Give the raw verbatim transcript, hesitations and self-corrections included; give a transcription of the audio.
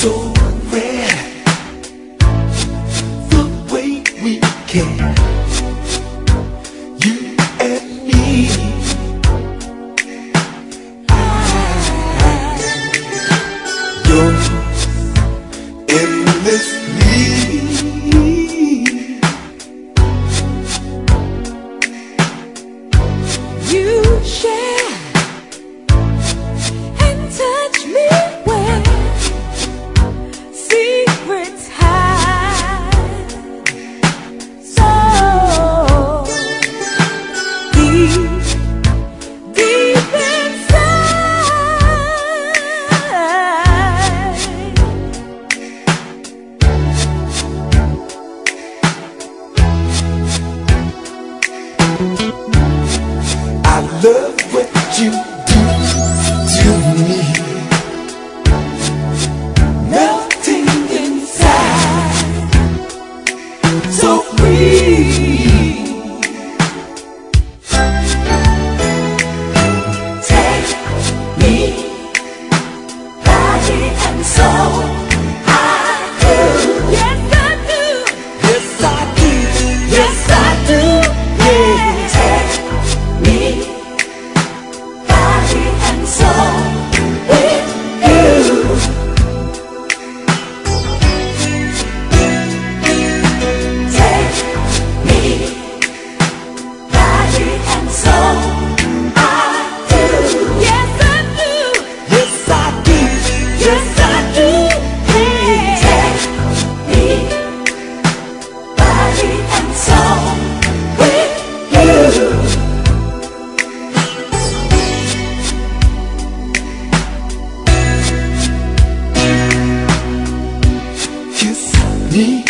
so rare, the way we care, you and me. You're endlessly. You share and touch me where secrets hide, so deep, deep inside. I love what you do to me, melting inside, so free. Take me, body and soul. I do. Yes, I do. Yes, I do. Yes, I do. Yeah. Take Me, body and soul with you. Take me, body and soul. I do. Yes, I do. Yes, I do. Yes, I do. Yeah. Take me, body and soul With you. Kiss me.